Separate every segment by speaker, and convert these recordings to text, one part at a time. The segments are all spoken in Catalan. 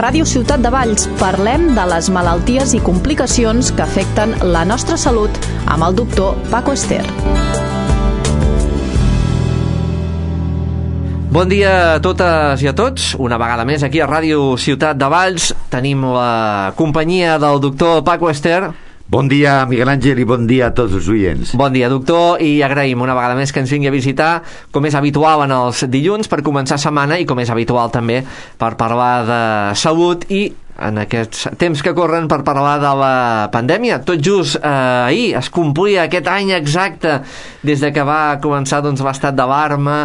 Speaker 1: Ràdio Ciutat de Valls parlem de les malalties i complicacions que afecten la nostra salut amb el doctor Paco Ester.
Speaker 2: Bon dia a totes i a tots. Una vegada més aquí a Ràdio Ciutat de Valls tenim la companyia del doctor Paco Ester.
Speaker 3: Bon dia, Miguel Àngel, i bon dia a tots els oients.
Speaker 2: Bon dia, doctor, i agraïm una vegada més que ens vingui a visitar, com és habitual en els dilluns, per començar setmana, i com és habitual també per parlar de salut i en aquests temps que corren per parlar de la pandèmia. Tot just ahir es complia aquest any exacte des de que va començar l'estat d'alarma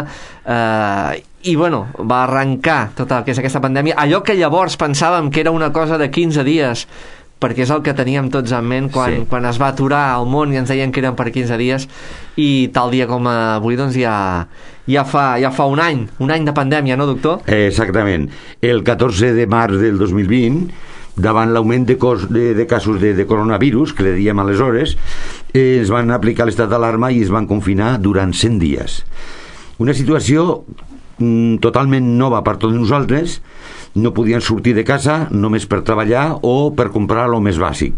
Speaker 2: i va arrencar tota el que és aquesta pandèmia. Allò que llavors pensàvem que era una cosa de 15 dies, perquè és el que teníem tots en ment quan es va aturar el món i ens deien que eren per 15 dies, i tal dia com avui ja fa un any de pandèmia, no, doctor?
Speaker 3: Exactament. El 14 de març del 2020, davant l'augment de casos de coronavirus, que le diem aleshores, es van aplicar l'estat d'alarma i es van confinar durant 100 dies. Una situació totalment nova per tots nosaltres. No podien sortir de casa només per treballar o per comprar el més bàsic.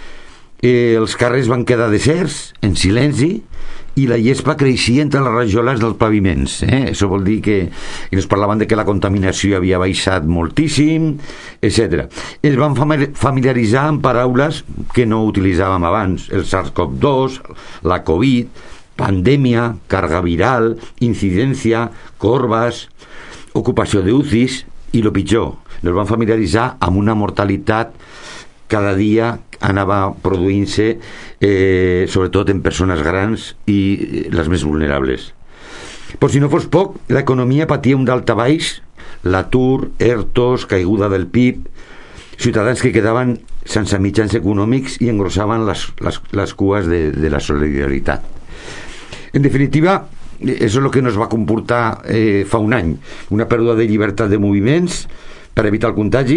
Speaker 3: Els carrers van quedar deserts, en silenci, i la llespa creixia entre les rajoles dels paviments. Això vol dir que ens parlaven de que la contaminació havia baixat moltíssim, etc. Es van familiaritzar amb paraules que no utilitzàvem abans: el SARS-CoV-2, la Covid, pandèmia, carga viral, incidència, corbes, ocupació d'UCIs, i el pitjor, ens van familiaritzar amb una mortalitat cada dia anava produint-se, sobretot en persones grans i les més vulnerables. Per si no fos poc, l'economia patia un daltabaix, l'atur, ERTOs, caiguda del PIB, ciutadans que quedaven sense mitjans econòmics i engrossaven les cues de la solidaritat. En definitiva, això és el que ens va comportar fa un any, una pèrdua de llibertat de moviments per evitar el contagi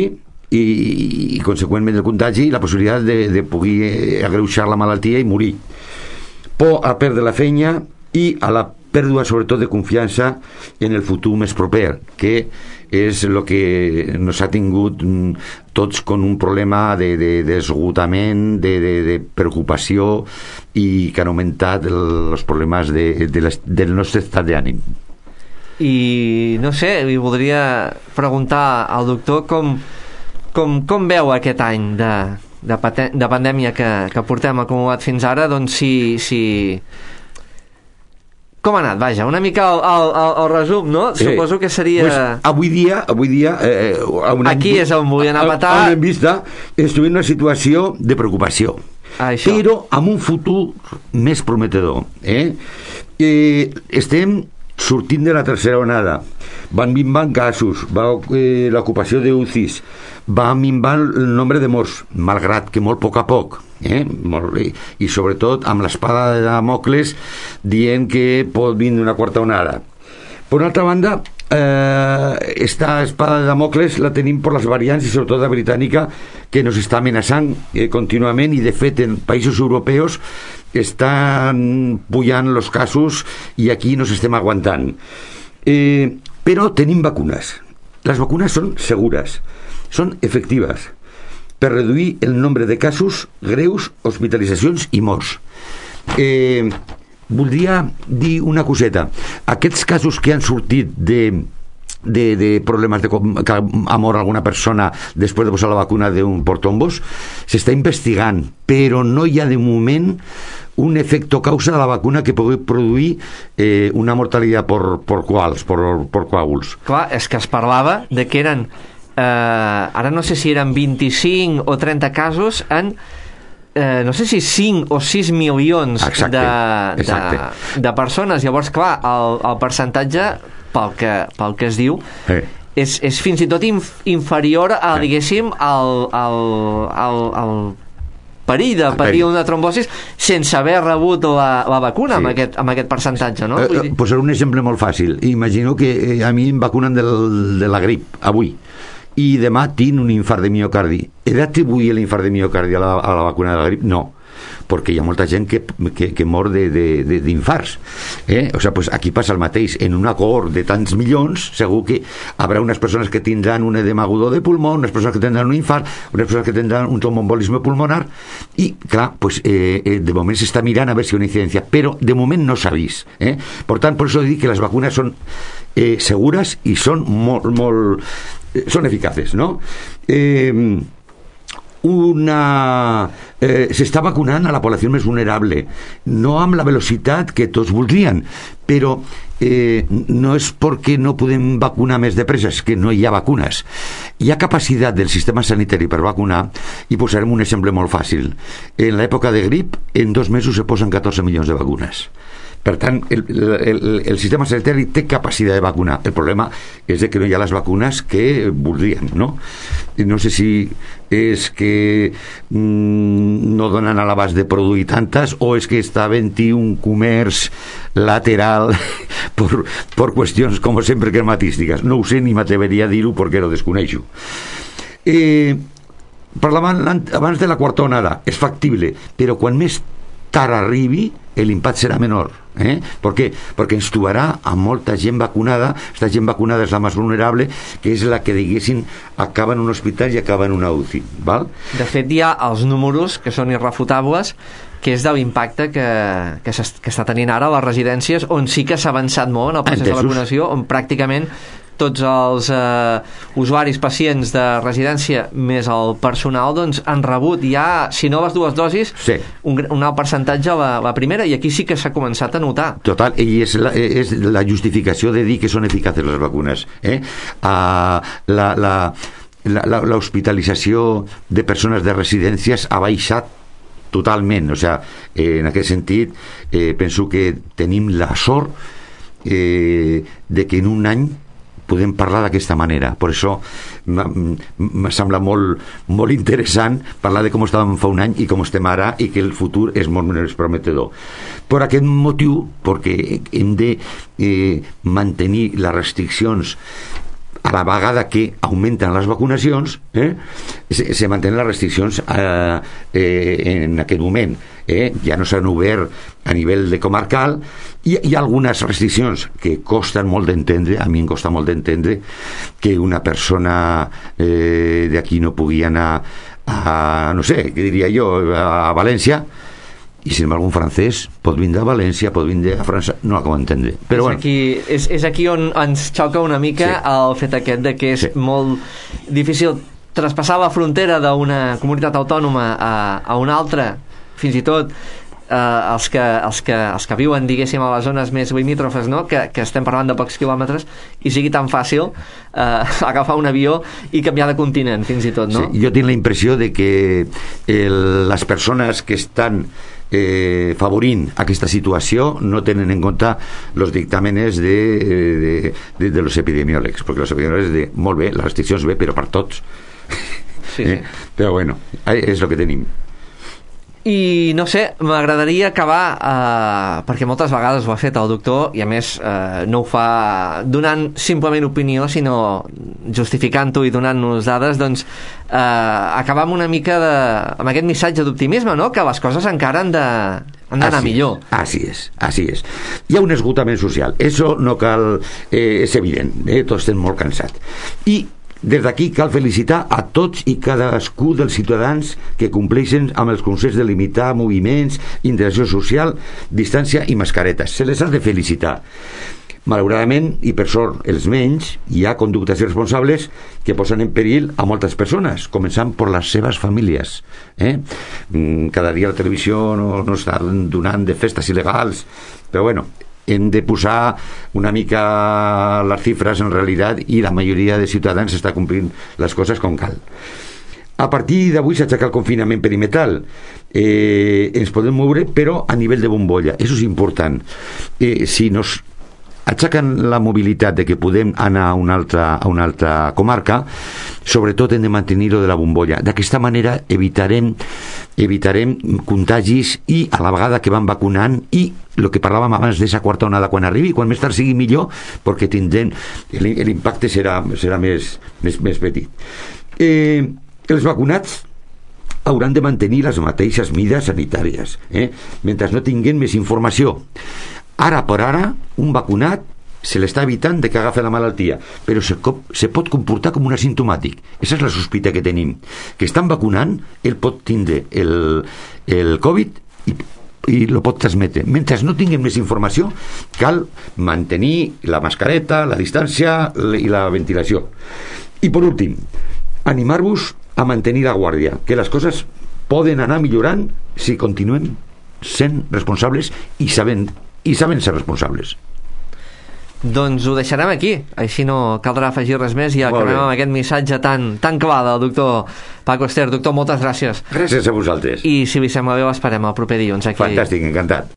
Speaker 3: i conseqüentment el contagi i la possibilitat de poder agreujar la malaltia i morir. Por a perdre la feina i a la pèrdua sobretot de confiança en el futur més proper, que és el que ens ha tingut tots con un problema d'esgotament, de preocupació, i que han augmentat els problemes del nostre estat d'ànim.
Speaker 2: I no sé, li voldria preguntar al doctor com veu aquest any de pandèmia que portem acumulat fins ara, doncs si com ha anat? Vaja, una mica el resum, no? Suposo que seria...
Speaker 3: Pues avui dia
Speaker 2: aquí és on vull anar a patar.
Speaker 3: On hem vist, estem en una situació de preocupació.
Speaker 2: Això.
Speaker 3: Però amb un futur més prometedor. Estem sortint de la tercera onada. Van minvant casos, l'ocupació d'UCIs, va minvar el nombre de morts, malgrat que molt poc a poc. I sobretot amb l'espada de Damocles dient que pot vindre una quarta onada. Per una altra banda, esta espada de Damocles la tenim per les variants i sobretot la britànica, que ens està amenaçant contínuament, i de fet en països europeus estan pujant els casos i aquí nos estem aguantant. Però tenim vacunes. Les vacunes són segures, són efectives per reduir el nombre de casos greus, hospitalitzacions i morts. Voldria dir una coseta. Aquests casos que han sortit de problemes que ha mort alguna persona després de posar la vacuna d'un portombos, s'està investigant, però no hi ha de moment un efecte causa de la vacuna que pugui produir una mortalitat per coàguls.
Speaker 2: Clar, és que es parlava de que eren ara no sé si eren 25 o 30 casos en no sé si 5 o 6 milions de persones. Llavors, clar, el percentatge, pel que es diu, és fins i tot inferior a, diguéssim, al perill de patir una trombosis sense haver rebut la vacuna, amb aquest percentatge, no?
Speaker 3: Posaré un exemple molt fàcil. Imagino que a mi em vacunen de la grip avui i demà tinc un infart de miocardi. He d'atribuir l'infart de miocardi a la vacuna de la grip? No. perquè hi ha molta gent que mor d'infarts. O sigui, pues aquí passa el mateix. En una cohort de tants milions, segur que haurà unes persones que tindran un edema agudo de pulmó, unes persones que tindran un infart, unes persones que tindran un tromboembolisme pulmonar, i, clar, pues, de moment s'està mirant a veure si hi ha una incidència, però de moment no s'ha vist. Per tant, per això dic que les vacunes són segures i són són eficaces, no? S'està vacunant a la població més vulnerable, no amb la velocitat que tots voldrien, però no és perquè no podem vacunar més de pressa, és que no hi ha vacunes. Hi ha capacitat del sistema sanitari per vacunar, i posarem un exemple molt fàcil. En l'època de grip, en 2 mesos se posen 14 milions de vacunes. Per tant, el sistema sanitari té capacitat de vacunar. El problema és que no hi ha les vacunes que voldrien, no? No sé si és que no donen a l'abast de produir tantes, o és que està havent-hi un comerç lateral per qüestions, com sempre, crematístiques. No ho sé, ni m'atreveria a dir-ho perquè ho desconeixo. Parlàvem abans de la quarta onada. És factible, però quan més tard arribi, l'impacte serà menor. Per què? Perquè ens trobarà amb molta gent vacunada. Aquesta gent vacunada és la més vulnerable, que és la que, diguéssim, acaba en un hospital i acaba en una UCI, val?
Speaker 2: De fet, hi ha els números que són irrefutables, que és de l'impacte que està tenint ara a les residències, on sí que s'ha avançat molt en el procés de vacunació, on pràcticament tots els usuaris, pacients de residència més el personal, doncs han rebut ja, si no les 2 dosis, sí, un alt percentatge la primera, i aquí sí que s'ha començat a notar.
Speaker 3: Total, i és la justificació de dir que són eficaces les vacunes. L'hospitalització de persones de residències ha baixat totalment. O sigui, en aquest sentit, penso que tenim la sort de que en un any podem parlar d'aquesta manera. Per això me sembla molt interessant parlar de com estàvem fa un any i com estem ara, i que el futur és molt més prometedor. Per aquest motiu, perquè hem de mantenir les restriccions a la vegada que augmenten les vacunacions, se mantenen les restriccions en aquest moment. Ja no s'han obert a nivell de comarcal, i hi ha algunes restriccions que costen molt d'entendre. A mi em costa molt d'entendre que una persona d'aquí no pugui anar a, no sé, què diria jo, a València, i sin embargo un francès pot vindre a València, pot vindre a França, no acabo d'entendre. Però bueno,
Speaker 2: és aquí on ens xoca una mica, sí, el fet aquest de que és molt difícil traspassar la frontera d'una comunitat autònoma a una altra, fins i tot els que viuen, diguéssim, a les zones més limítrofes, no? que estem parlant de pocs quilòmetres, i sigui tan fàcil agafar un avió i canviar de continent, fins i tot, no?
Speaker 3: Sí, jo tinc la impressió de que les persones que estan favorint aquesta situació no tenen en compte els dictàmenes de los epidemiòlegs, perquè els epidemiòlegs molt bé, les restriccions bé, però per tots. Sí. Però bueno, és el que tenim.
Speaker 2: I no sé, m'agradaria acabar perquè moltes vegades ho ha fet el doctor, i a més no ho fa donant simplement opinió, sinó justificant-ho i donant-nos dades, doncs acabar amb una mica amb aquest missatge d'optimisme, no? Que les coses encara han d'anar millor.
Speaker 3: Así es. Hi ha un esgotament social, eso no cal, és evident, tots estem molt cansats, i des d'aquí cal felicitar a tots i cadascú dels ciutadans que compleixen amb els consells de limitar moviments, interacció social, distància i mascaretes. Se les ha de felicitar. Malauradament, i per sort els menys, hi ha conductes irresponsables que posen en perill a moltes persones, començant per les seves famílies. Cada dia la televisió no està donant de festes il·legals, però bueno, hem de posar una mica les xifres en realitat, i la majoria de ciutadans està complint les coses com cal. A partir d'avui s'aixeca el confinament perimetral. Ens podem moure, però a nivell de bombolla. Això és important. Si nos aixequen la mobilitat de que podem anar a una altra comarca, sobretot hem de mantenir-ho de la bombolla. D'aquesta manera evitarem contagis, i a la vegada que van vacunant, i el que parlàvem abans d'esa quarta onada, quan arribi, quan més tard sigui millor, perquè tindrem l'impacte serà més petit. Els vacunats hauran de mantenir les mateixes mides sanitàries, mentre no tinguin més informació. Ara per ara, un vacunat se l'està evitant de que agafi la malaltia, però se pot comportar com un asimptomàtic. Esa és la sospita que tenim, que estan vacunant, ell pot tindre el Covid i lo pot transmetre. Mentre no tinguem més informació, cal mantenir la mascareta, la distància i la ventilació. I per últim, animar-vos a mantenir la guàrdia, que les coses poden anar millorant si continuem sent responsables i sabent ser responsables.
Speaker 2: Doncs ho deixarem aquí, així no caldrà afegir res més i acabem amb aquest missatge tan clar del doctor Paco Ester. Doctor, moltes gràcies.
Speaker 3: Gràcies a vosaltres.
Speaker 2: I si li sembla bé, l'esperem el proper dilluns aquí.
Speaker 3: Fantàstic, encantat.